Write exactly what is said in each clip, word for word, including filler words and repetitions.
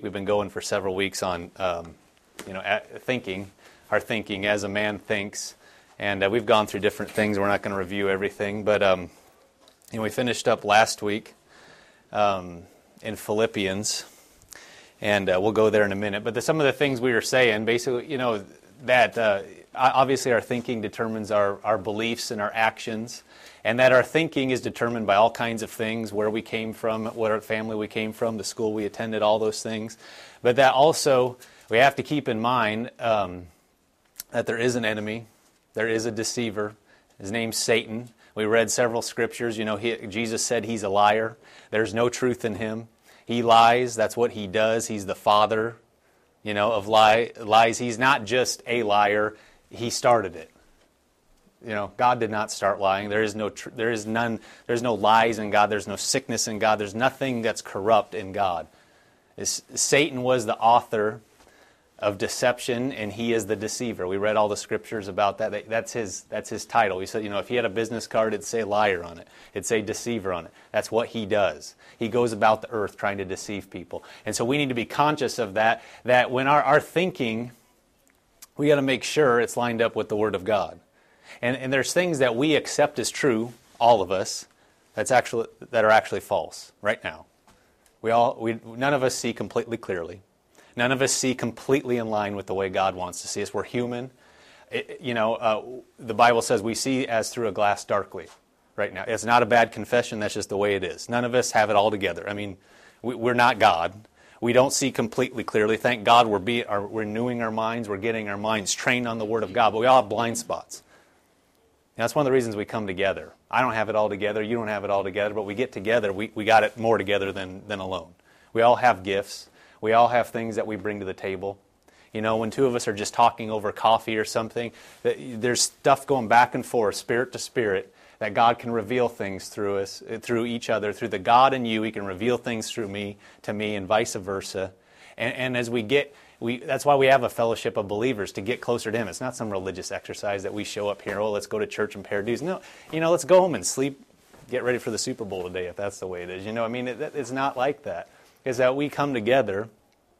We've been going for several weeks on, um, you know, at, thinking, our thinking as a man thinks. And uh, we've gone through different things. We're not going to review everything. But, um, you know, we finished up last week um, in Philippians. And uh, we'll go there in a minute. But the, some of the things we were saying, basically, you know, that uh, obviously our thinking determines our, our beliefs and our actions. And that our thinking is determined by all kinds of things, where we came from, what our family we came from, the school we attended, all those things. But that also, we have to keep in mind um, that there is an enemy, there is a deceiver. His name's Satan. We read several scriptures. You know, he, Jesus said he's a liar. There's no truth in him. He lies. That's what he does. He's the father, you know, of lie, lies. He's not just a liar. He started it. You know, God did not start lying. There is no, tr- there is none. There's no lies in God. There's no sickness in God. There's nothing that's corrupt in God. It's, Satan was the author of deception, and he is the deceiver. We read all the scriptures about that. That's his. That's his title. He said, you know, if he had a business card, it'd say liar on it. It'd say deceiver on it. That's what he does. He goes about the earth trying to deceive people, and so we need to be conscious of that. That when our, our thinking, we got to make sure it's lined up with the Word of God. And, and there's things that we accept as true, all of us, that's actually that are actually false right now. We all, we, none of us see completely clearly. None of us see completely in line with the way God wants to see us. We're human. It, you know, uh, the Bible says we see as through a glass darkly right now. It's not a bad confession. That's just the way it is. None of us have it all together. I mean, we, we're not God. We don't see completely clearly. Thank God we're, be, are, we're renewing our minds. We're getting our minds trained on the Word of God. But we all have blind spots. And that's one of the reasons we come together. I don't have it all together. You don't have it all together. But we get together. We, we got it more together than, than alone. We all have gifts. We all have things that we bring to the table. You know, when two of us are just talking over coffee or something, there's stuff going back and forth, spirit to spirit, that God can reveal things through us, through each other, through the God in you. He can reveal things through me to me, and vice versa. And, and as we get, we that's why we have a fellowship of believers, to get closer to Him. It's not some religious exercise that we show up here. Oh, let's go to church and pay our dues. No, you know, let's go home and sleep, get ready for the Super Bowl today, if that's the way it is. You know, I mean, it, it's not like that. Is that we come together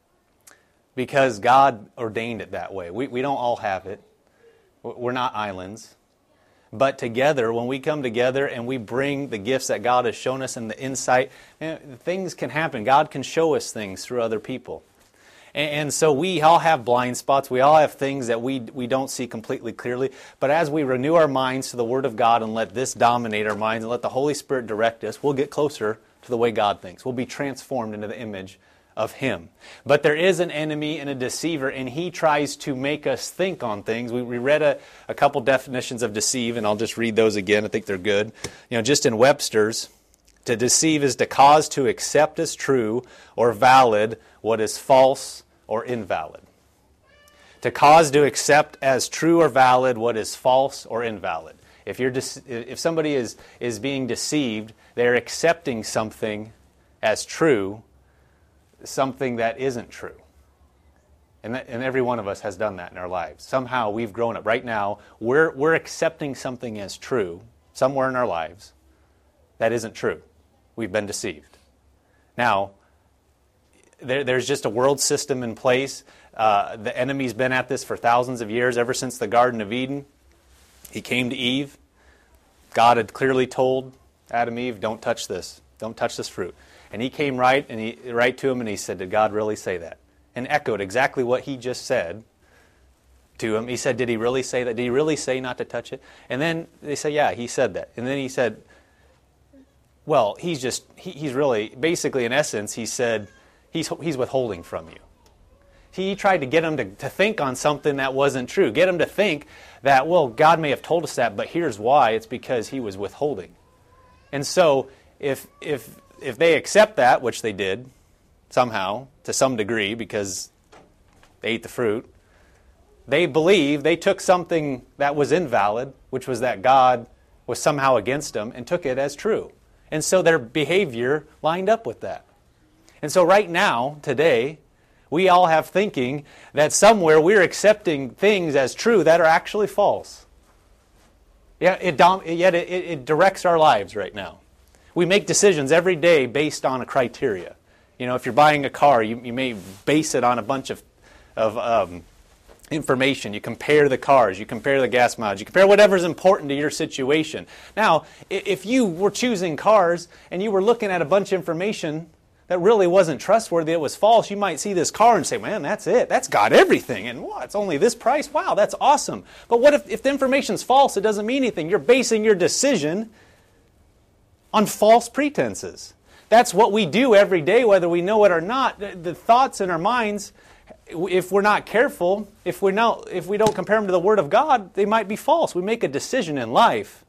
because God ordained it that way. We we don't all have it. We're not islands. But together, when we come together and we bring the gifts that God has shown us and the insight, you know, things can happen. God can show us things through other people. And, and so we all have blind spots. We all have things that we, we don't see completely clearly. But as we renew our minds to the Word of God and let this dominate our minds and let the Holy Spirit direct us, we'll get closer to the way God thinks. We'll be transformed into the image of Him. But there is an enemy and a deceiver, and he tries to make us think on things. We, we read a, a couple definitions of deceive, and I'll just read those again. I think they're good. You know, just in Webster's, to deceive is to cause to accept as true or valid what is false or invalid. To cause to accept as true or valid what is false or invalid. If you're de- if somebody is, is being deceived, they're accepting something as true, something that isn't true. And, that, and every one of us has done that in our lives. Somehow we've grown up. Right now, we're, we're accepting something as true, somewhere in our lives, that isn't true. We've been deceived. Now, there, there's just a world system in place. Uh, the enemy's been at this for thousands of years, ever since the Garden of Eden. He came to Eve. God had clearly told Adam and Eve, don't touch this. Don't touch this fruit. And he came right and he right to him and he said, did God really say that? And echoed exactly what he just said to him. He said, did he really say that? Did he really say not to touch it? And then they say, yeah, he said that. And then he said, well, he's just, he, he's really, basically in essence, he said, he's, he's withholding from you. He tried to get him to, to think on something that wasn't true. Get him to think that, well, God may have told us that, but here's why. It's because he was withholding. And so if if if they accept that, which they did somehow, to some degree, because they ate the fruit, they believe they took something that was invalid, which was that God was somehow against them, and took it as true. And so their behavior lined up with that. And so right now, today, we all have thinking that somewhere we're accepting things as true that are actually false. Yeah, it dom- yet it, it directs our lives right now. We make decisions every day based on a criteria. You know, if you're buying a car, you, you may base it on a bunch of, of um, information. You compare the cars, you compare the gas mileage, you compare whatever's important to your situation. Now, if you were choosing cars and you were looking at a bunch of information that really wasn't trustworthy, it was false, you might see this car and say, man, that's it. That's got everything. And wow, it's only this price? Wow, that's awesome. But what if, if the information's false? It doesn't mean anything. You're basing your decision on false pretenses. That's what we do every day, whether we know it or not. The, the thoughts in our minds, if we're not careful, if we're not, if we don't compare them to the Word of God, they might be false. We make a decision in life,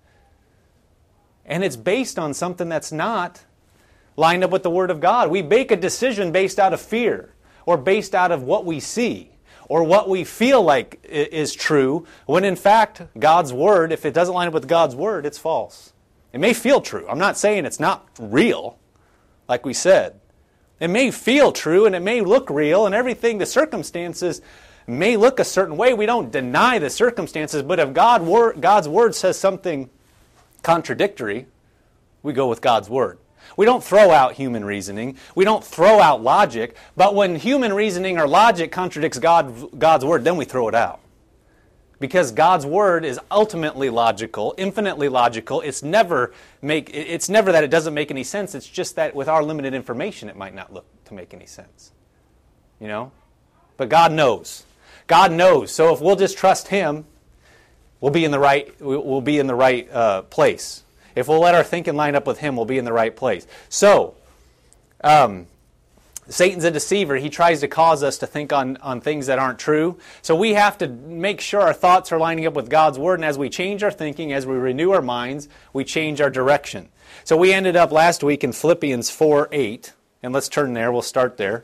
and it's based on something that's not lined up with the Word of God. We make a decision based out of fear, or based out of what we see, or what we feel like is true, when in fact, God's Word, if it doesn't line up with God's Word, it's false. It may feel true. I'm not saying it's not real, like we said. It may feel true, and it may look real, and everything, the circumstances may look a certain way. We don't deny the circumstances, but if God word, God's Word says something contradictory, we go with God's Word. We don't throw out human reasoning. We don't throw out logic. But when human reasoning or logic contradicts God, God's Word, then we throw it out. Because God's Word is ultimately logical, infinitely logical. It's never make. It's never that it doesn't make any sense. It's just that with our limited information, it might not look to make any sense. You know? But God knows. God knows. So if we'll just trust Him, we'll be in the right. We'll be in the right uh, place. If we'll let our thinking line up with Him, we'll be in the right place. So, um, Satan's a deceiver. He tries to cause us to think on, on things that aren't true. So we have to make sure our thoughts are lining up with God's Word. And as we change our thinking, as we renew our minds, we change our direction. So we ended up last week in Philippians four eight. And let's turn there. We'll start there.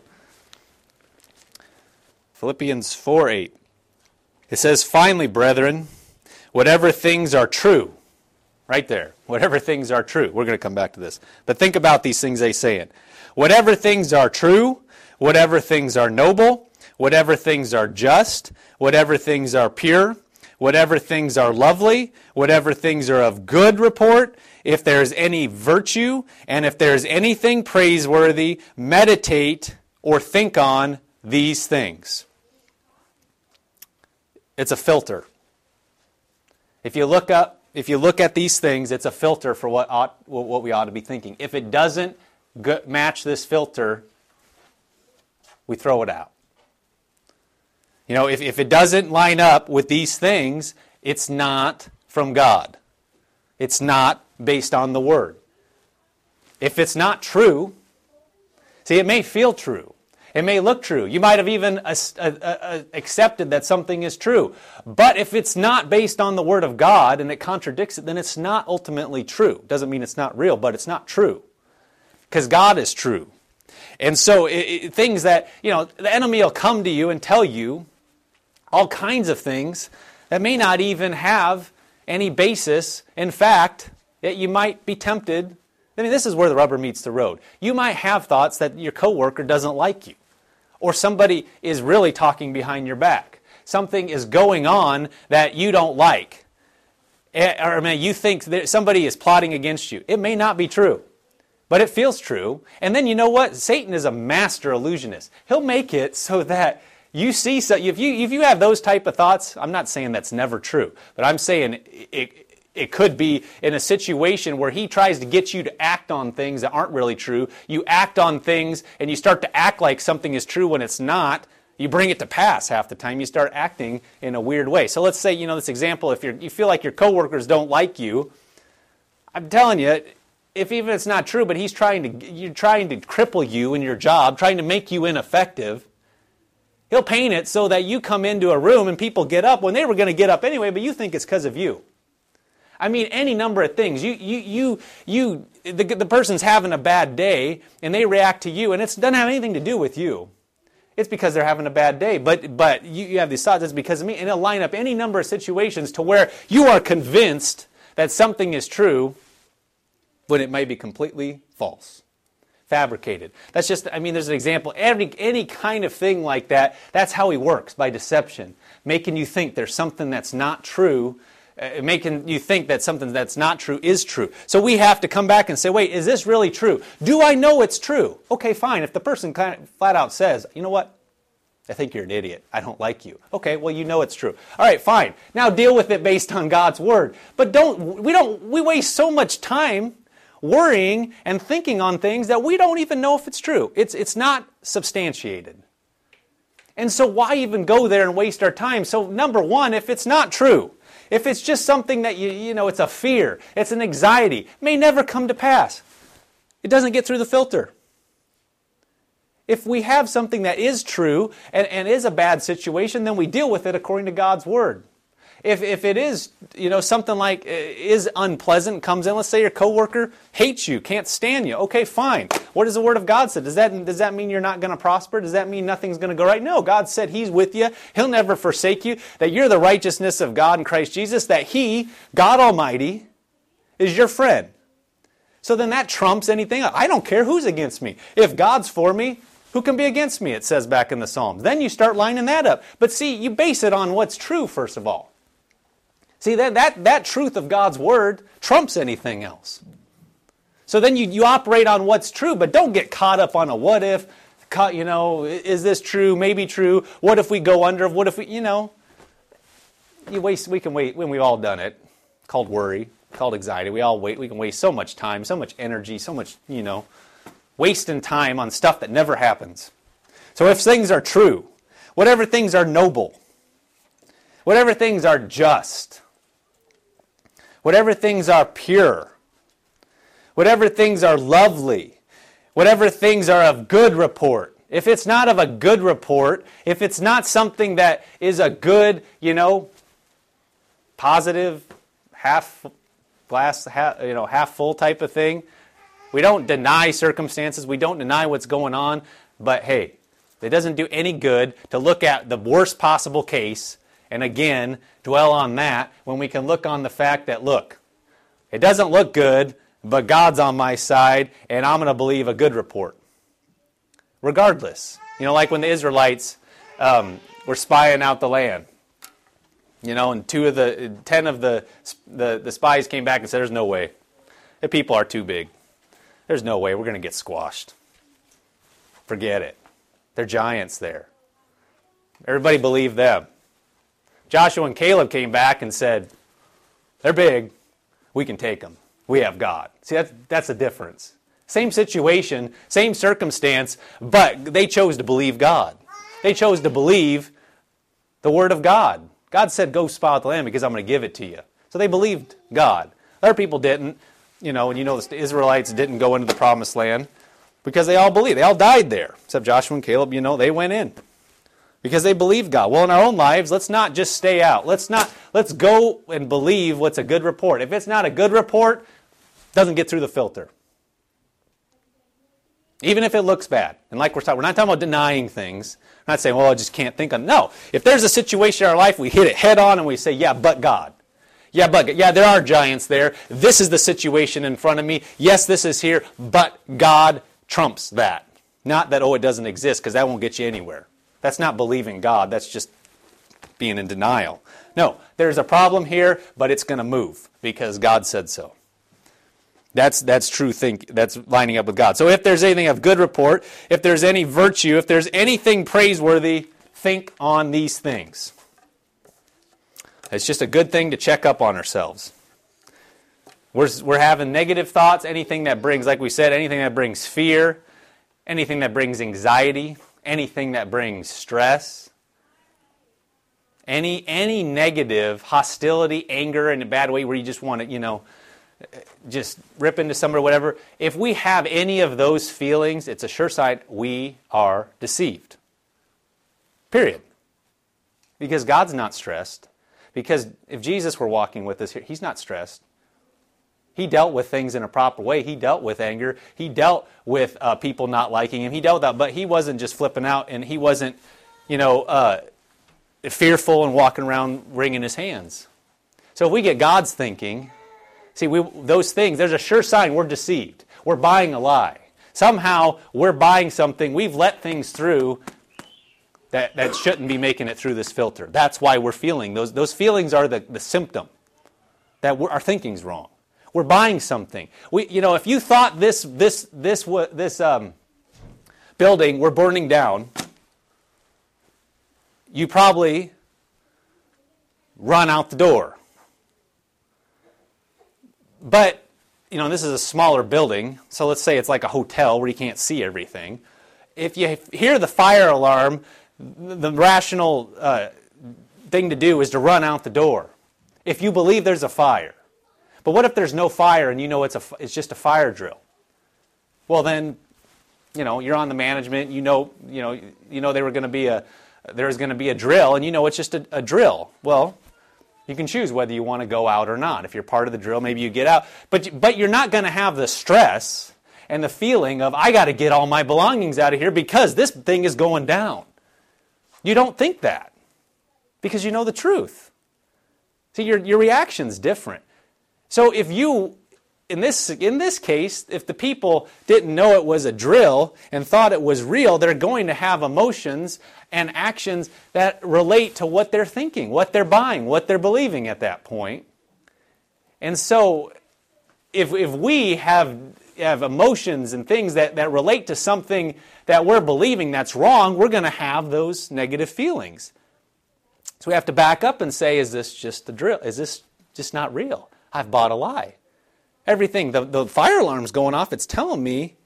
Philippians four eight. It says, finally, brethren, whatever things are true. Right there. Whatever things are true. We're going to come back to this. But think about these things they say it. Whatever things are true, whatever things are noble, whatever things are just, whatever things are pure, whatever things are lovely, whatever things are of good report, if there's any virtue, and if there's anything praiseworthy, meditate or think on these things. It's a filter. If you look up, if you look at these things, it's a filter for what ought, what we ought to be thinking. If it doesn't match this filter, we throw it out. You know, if, if it doesn't line up with these things, it's not from God. It's not based on the Word. If it's not true, see, it may feel true. It may look true. You might have even uh, uh, uh, accepted that something is true. But if it's not based on the Word of God and it contradicts it, then it's not ultimately true. Doesn't mean it's not real, but it's not true. Because God is true. And so it, it, things that, you know, the enemy will come to you and tell you all kinds of things that may not even have any basis. In fact, that you might be tempted. I mean, this is where the rubber meets the road. You might have thoughts that your coworker doesn't like you. Or somebody is really talking behind your back. Something is going on that you don't like. Or I mean, you think that somebody is plotting against you. It may not be true. But it feels true. And then you know what? Satan is a master illusionist. He'll make it so that you see, so if you if you have those type of thoughts, I'm not saying that's never true, but I'm saying it, it could be in a situation where he tries to get you to act on things that aren't really true. You act on things and you start to act like something is true when it's not. You bring it to pass half the time. You start acting in a weird way. So let's say, you know, this example, if you're, you feel like your coworkers don't like you, I'm telling you, if even it's not true, but he's trying to, you're trying to cripple you in your job, trying to make you ineffective, he'll paint it so that you come into a room and people get up when they were going to get up anyway, but you think it's because of you. I mean, any number of things. You, you, you, you. The, the person's having a bad day, and they react to you, and it doesn't have anything to do with you. It's because they're having a bad day. But but you, you have these thoughts, it's because of me, and it'll line up any number of situations to where you are convinced that something is true, when it may be completely false, fabricated. That's just, I mean, there's an example. Every, any kind of thing like that, that's how he works, by deception, making you think there's something that's not true, uh, making you think that something that's not true is true. So we have to come back and say, wait, is this really true? Do I know it's true? Okay, fine. If the person kind of flat out says, you know what? I think you're an idiot. I don't like you. Okay, well, you know it's true. All right, fine. Now deal with it based on God's word. But don't we don't we waste so much time worrying and thinking on things that we don't even know if it's true. It's it's not substantiated. And so why even go there and waste our time? So number one, if it's not true, if it's just something that you you know, it's a fear, it's an anxiety, it may never come to pass. It doesn't get through the filter. If we have something that is true and, and is a bad situation, then we deal with it according to God's word. If if it is, you know, something like is unpleasant, comes in, let's say your coworker hates you, can't stand you. Okay, fine. What does the word of God say? Does that does that mean you're not going to prosper? Does that mean nothing's going to go right? No, God said He's with you. He'll never forsake you. That you're the righteousness of God in Christ Jesus. That He, God Almighty, is your friend. So then that trumps anything else. I don't care who's against me. If God's for me, who can be against me? It says back in the Psalms. Then you start lining that up. But see, you base it on what's true first of all. See, that, that, that truth of God's word trumps anything else. So then you, you operate on what's true, but don't get caught up on a what if, caught, you know, is this true, maybe true, what if we go under, what if we, you know, you waste, we can wait, when we've all done it, called worry, called anxiety, we all wait, we can waste so much time, so much energy, so much, you know, wasting time on stuff that never happens. So if things are true, whatever things are noble, whatever things are just, whatever things are pure, whatever things are lovely, whatever things are of good report. If it's not of a good report, if it's not something that is a good, you know, positive, half glass, half, you know, half full type of thing, we don't deny circumstances, we don't deny what's going on, but hey, it doesn't do any good to look at the worst possible case and again, dwell on that when we can look on the fact that, look, it doesn't look good, but God's on my side, and I'm going to believe a good report. Regardless. You know, like when the Israelites um, were spying out the land. You know, and two of the, ten of the, the, the spies came back and said, there's no way. The people are too big. There's no way. We're going to get squashed. Forget it. They're giants there. Everybody believed them. Joshua and Caleb came back and said, they're big, we can take them. We have God. See, that's, that's the difference. Same situation, same circumstance, but they chose to believe God. They chose to believe the Word of God. God said, go spy out the land because I'm going to give it to you. So they believed God. Other people didn't. You know, and you know the Israelites didn't go into the promised land because they all believed. They all died there. Except Joshua and Caleb, you know, they went in. Because they believed God. Well, in our own lives, let's not just stay out. Let's not. Let's go and believe what's a good report. If it's not a good report, it doesn't get through the filter. Even if it looks bad. And like we're talking, we're not talking about denying things. We're not saying, well, I just can't think of it. No. If there's a situation in our life, we hit it head on and we say, yeah, but God. Yeah, but yeah, there are giants there. This is the situation in front of me. Yes, this is here, but God trumps that. Not that, oh, it doesn't exist, because that won't get you anywhere. That's not believing God. That's just being in denial. No, there's a problem here, but it's going to move because God said so. That's that's true think. That's lining up with God. So if there's anything of good report, if there's any virtue, if there's anything praiseworthy, think on these things. It's just a good thing to check up on ourselves. We're we're having negative thoughts, anything that brings, like we said, anything that brings fear, anything that brings anxiety, anything that brings stress, any any negative hostility, anger in a bad way where you just want to, you know, just rip into somebody or whatever. If we have any of those feelings, it's a sure sign we are deceived. Period. Because God's not stressed. Because if Jesus were walking with us here, He's not stressed. He dealt with things in a proper way. He dealt with anger. He dealt with uh, people not liking Him. He dealt with that, but He wasn't just flipping out, and He wasn't, you know, uh, fearful and walking around wringing His hands. So if we get God's thinking, see, we, those things, there's a sure sign we're deceived. We're buying a lie. Somehow we're buying something. We've let things through that, that shouldn't be making it through this filter. That's why we're feeling. Those, those feelings are the, the symptom. that we're, our thinking's wrong. We're buying something. We, you know, if you thought this this this this um, building were burning down, you probably run out the door. But you know, this is a smaller building, so let's say it's like a hotel where you can't see everything. If you hear the fire alarm, the rational uh, thing to do is to run out the door. If you believe there's a fire. But what if there's no fire and you know it's a it's just a fire drill? Well, then, you know, you're on the management. You know, you know, you know, there were going to be a there's going to be a drill, and you know it's just a, a drill. Well, you can choose whether you want to go out or not. If you're part of the drill, maybe you get out. But but you're not going to have the stress and the feeling of I got to get all my belongings out of here because this thing is going down. You don't think that because you know the truth. See, your your reaction's different. So if you, in this in this case, if the people didn't know it was a drill and thought it was real, they're going to have emotions and actions that relate to what they're thinking, what they're buying, what they're believing at that point. And so if if we have have emotions and things that, that relate to something that we're believing that's wrong, we're going to have those negative feelings. So we have to back up and say, is this just a drill? Is this just not real? I've bought a lie. Everything, the, the fire alarm's going off, it's telling me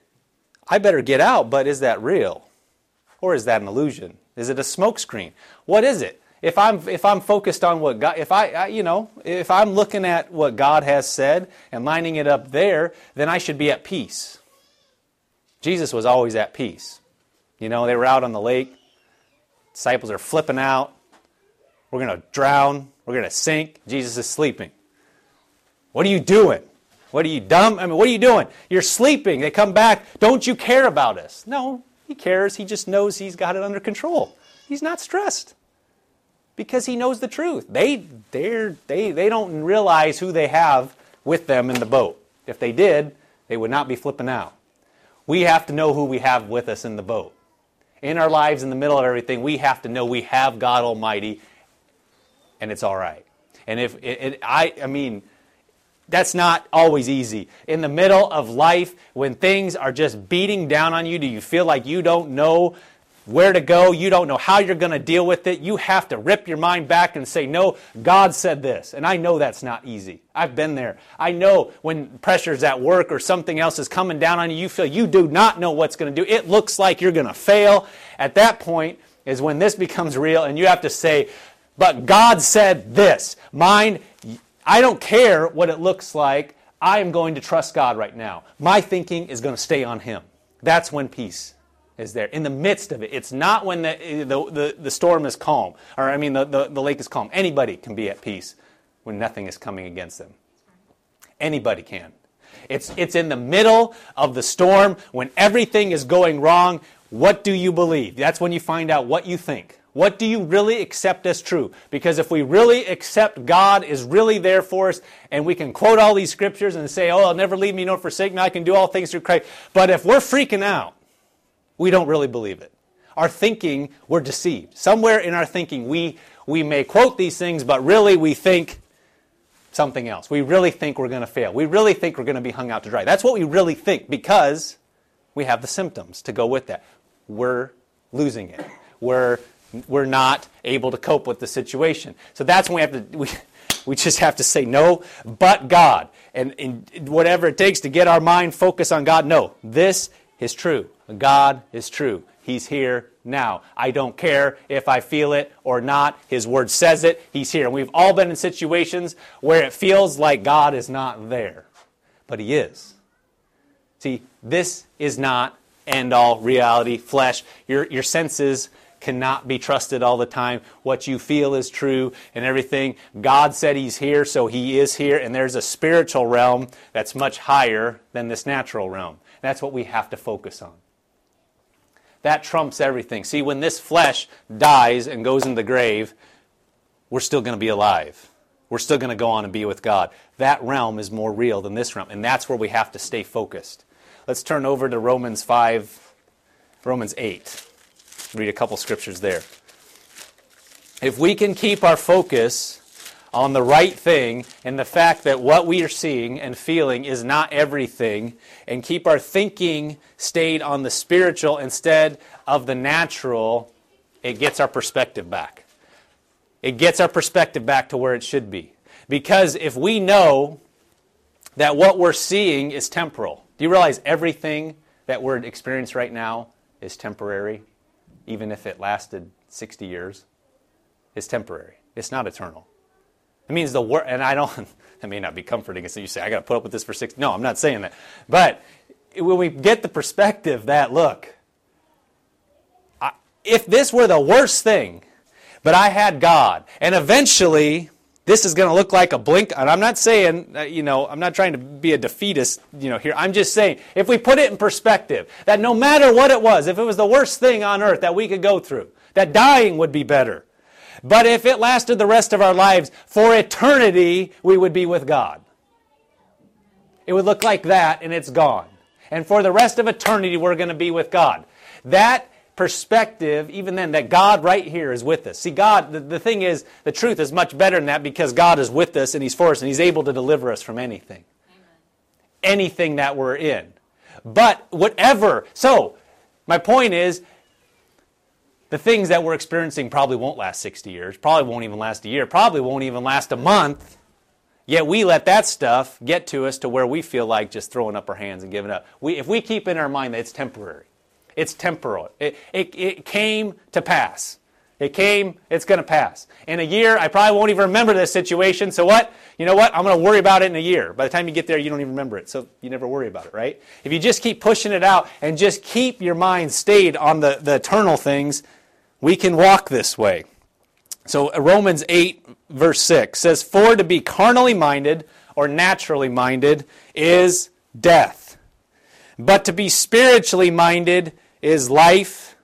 I better get out, but is that real? Or is that an illusion? Is it a smokescreen? What is it? If I'm if I'm focused on what God, if I, I you know, if I'm looking at what God has said and lining it up there, then I should be at peace. Jesus was always at peace. You know, they were out on the lake. Disciples are flipping out. We're going to drown. We're going to sink. Jesus is sleeping. What are you doing? What are you dumb? I mean, what are you doing? You're sleeping. They come back. Don't you care about us? No, he cares. He just knows he's got it under control. He's not stressed because he knows the truth. They they're, they they don't realize who they have with them in the boat. If they did, they would not be flipping out. We have to know who we have with us in the boat. In our lives, in the middle of everything, we have to know we have God Almighty, and it's all right. And if it, it I I mean. That's not always easy. In the middle of life, when things are just beating down on you, do you feel like you don't know where to go? You don't know how you're going to deal with it. You have to rip your mind back and say, no, God said this. And I know that's not easy. I've been there. I know when pressure's at work or something else is coming down on you, you feel you do not know what's going to do. It looks like you're going to fail. At that point is when this becomes real and you have to say, but God said this. Mind, I don't care what it looks like. I am going to trust God right now. My thinking is going to stay on Him. That's when peace is there. In the midst of it. It's not when the the, the, the storm is calm. Or I mean the, the, the lake is calm. Anybody can be at peace when nothing is coming against them. Anybody can. It's, it's in the middle of the storm when everything is going wrong. What do you believe? That's when you find out what you think. What do you really accept as true? Because if we really accept God is really there for us, and we can quote all these scriptures and say, oh, I'll never leave me nor forsake me, I can do all things through Christ. But if we're freaking out, we don't really believe it. Our thinking, we're deceived. Somewhere in our thinking, we, we may quote these things, but really we think something else. We really think we're going to fail. We really think we're going to be hung out to dry. That's what we really think because we have the symptoms to go with that. We're losing it. We're We're not able to cope with the situation. So that's when we have to, we, we just have to say no, but God. And, and whatever it takes to get our mind focused on God, no, this is true. God is true. He's here now. I don't care if I feel it or not. His word says it. He's here. And we've all been in situations where it feels like God is not there. But He is. See, this is not end-all reality, flesh. Your, your senses cannot be trusted all the time. What you feel is true and everything. God said He's here, so He is here. And there's a spiritual realm that's much higher than this natural realm. That's what we have to focus on. That trumps everything. See, when this flesh dies and goes in the grave, we're still going to be alive. We're still going to go on and be with God. That realm is more real than this realm. And that's where we have to stay focused. Let's turn over to Romans five, Romans eight. Read a couple scriptures there. If we can keep our focus on the right thing and the fact that what we are seeing and feeling is not everything, and keep our thinking stayed on the spiritual instead of the natural, it gets our perspective back. It gets our perspective back to where it should be. Because if we know that what we're seeing is temporal, do you realize everything that we're experiencing right now is temporary, even if it lasted sixty years? It's temporary. It's not eternal. It means the word, and I don't, that may not be comforting, so you say, I got to put up with this for six. No, I'm not saying that. But when we get the perspective that, look, I, if this were the worst thing, but I had God, and eventually this is going to look like a blink, and I'm not saying, uh, you know, I'm not trying to be a defeatist, you know, here. I'm just saying, if we put it in perspective, that no matter what it was, if it was the worst thing on earth that we could go through, that dying would be better. But if it lasted the rest of our lives, for eternity, we would be with God. It would look like that, and it's gone. And for the rest of eternity, we're going to be with God. That perspective, even then, that God right here is with us. See, God, the, the thing is, the truth is much better than that because God is with us, and He's for us, and He's able to deliver us from anything. Amen. Anything that we're in. But whatever, so, my point is, the things that we're experiencing probably won't last sixty years, probably won't even last a year, probably won't even last a month. Yet we let that stuff get to us to where we feel like just throwing up our hands and giving up. We, if we keep in our mind that it's temporary, it's temporal. It, it, it came to pass. It came, it's going to pass. In a year, I probably won't even remember this situation. So what? You know what? I'm going to worry about it in a year. By the time you get there, you don't even remember it. So you never worry about it, right? If you just keep pushing it out and just keep your mind stayed on the, the eternal things, we can walk this way. So Romans eight, verse six says, for to be carnally minded or naturally minded is death. But to be spiritually minded is life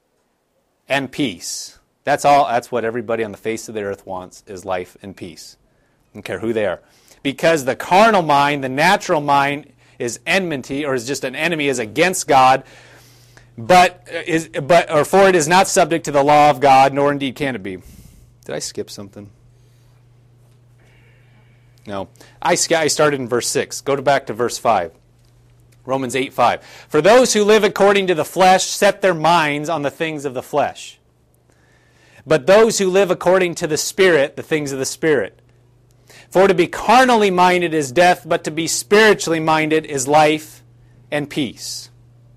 and peace. That's all. That's what everybody on the face of the earth wants, is life and peace. I don't care who they are. Because the carnal mind, the natural mind, is enmity, or is just an enemy, is against God, but is but or for it is not subject to the law of God, nor indeed can it be. Did I skip something? No. I, I started in verse six. Go to back to verse five. Romans eight five. For those who live according to the flesh set their minds on the things of the flesh. But those who live according to the Spirit, the things of the Spirit. For to be carnally minded is death, but to be spiritually minded is life and peace.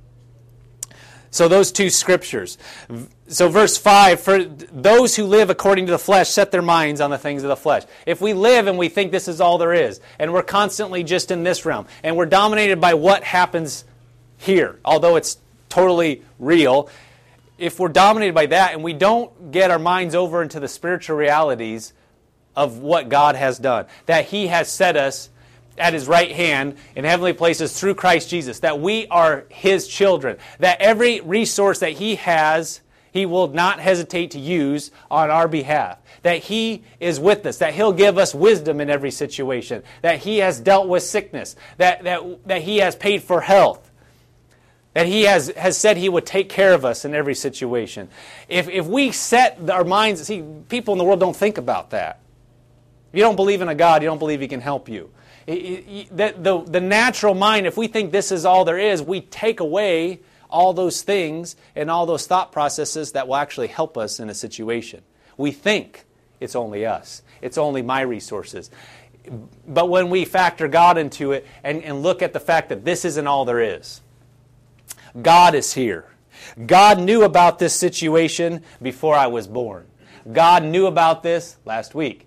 So those two scriptures. So verse five, for those who live according to the flesh set their minds on the things of the flesh. If we live and we think this is all there is, and we're constantly just in this realm, and we're dominated by what happens here, although it's totally real, if we're dominated by that and we don't get our minds over into the spiritual realities of what God has done, that He has set us at His right hand in heavenly places through Christ Jesus, that we are His children, that every resource that He has, He will not hesitate to use on our behalf, that He is with us, that He'll give us wisdom in every situation, that He has dealt with sickness, that, that, that He has paid for health, that He has, has said He would take care of us in every situation. If, if we set our minds, see, people in the world don't think about that. If you don't believe in a God, you don't believe He can help you. It, it, the, the, the natural mind, if we think this is all there is, we take away all those things and all those thought processes that will actually help us in a situation. We think it's only us. It's only my resources. But when we factor God into it and, and look at the fact that this isn't all there is, God is here. God knew about this situation before I was born. God knew about this last week.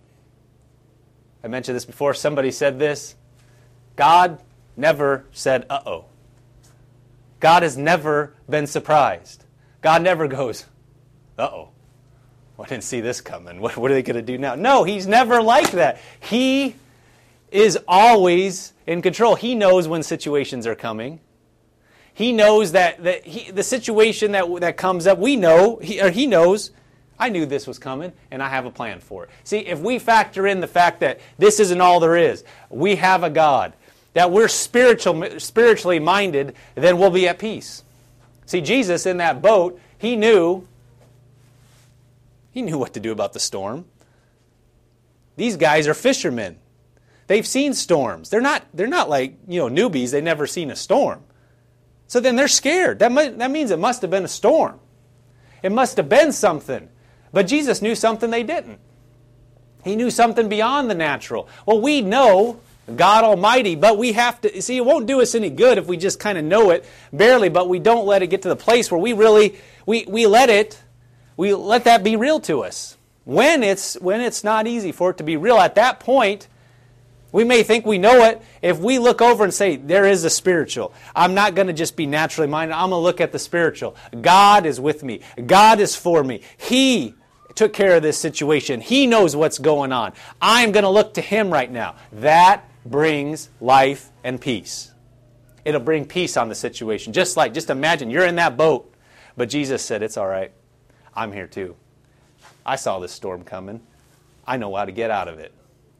I mentioned this before. Somebody said this. God never said, uh-oh. God has never been surprised. God never goes, uh-oh. Well, I didn't see this coming. What, what are they going to do now? No, He's never like that. He is always in control. He knows when situations are coming. He knows that, that he, the situation that, that comes up, we know, he, or He knows, I knew this was coming, and I have a plan for it. See, if we factor in the fact that this isn't all there is, we have a God, that we're spiritual, spiritually minded, then we'll be at peace. See, Jesus in that boat, He knew, He knew what to do about the storm. These guys are fishermen. They've seen storms. They're not, they're not like, you know, newbies. They've never seen a storm. So then they're scared. That, might, that means it must have been a storm. It must have been something. But Jesus knew something they didn't. He knew something beyond the natural. Well, we know God Almighty, but we have to, see, it won't do us any good if we just kind of know it barely, but we don't let it get to the place where we really, we, we let it, we let that be real to us. When it's, when it's not easy for it to be real, at that point, we may think we know it. If we look over and say, there is a spiritual, I'm not going to just be naturally minded. I'm going to look at the spiritual. God is with me. God is for me. He took care of this situation. He knows what's going on. I'm going to look to Him right now. That brings life and peace. It'll bring peace on the situation. Just like, just imagine you're in that boat. But Jesus said, it's all right. I'm here too. I saw this storm coming. I know how to get out of it.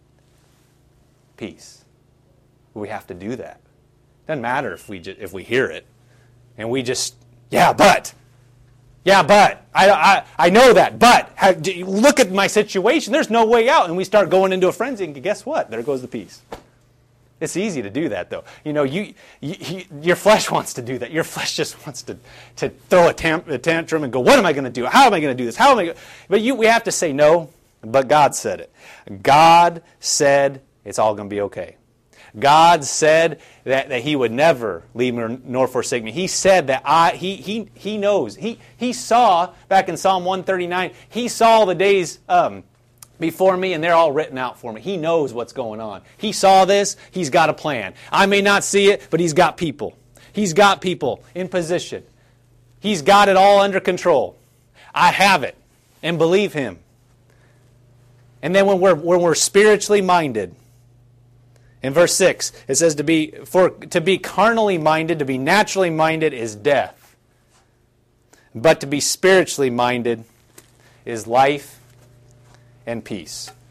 Peace. We have to do that. Doesn't matter if we just, if we hear it and we just, yeah, but, yeah, but, I, I, I know that, but, how, look at my situation. There's no way out. And we start going into a frenzy and guess what? There goes the peace. It's easy to do that, though. You know, you, you, you your flesh wants to do that. Your flesh just wants to, to throw a, tam, a tantrum and go, what am I going to do? How am I going to do this? How am I going to? But you, we have to say no, but God said it. God said it's all going to be okay. God said that, that He would never leave me nor forsake me. He said that I He He He knows. He He saw back in Psalm one thirty-nine. He saw the days um, before me, and they're all written out for me. He knows what's going on. He saw this. He's got a plan. I may not see it, but He's got people. He's got people in position. He's got it all under control. I have it, and believe Him. And then when we're when we're spiritually minded. In verse six, it says to be for to be carnally minded, to be naturally minded is death. But to be spiritually minded is life and peace.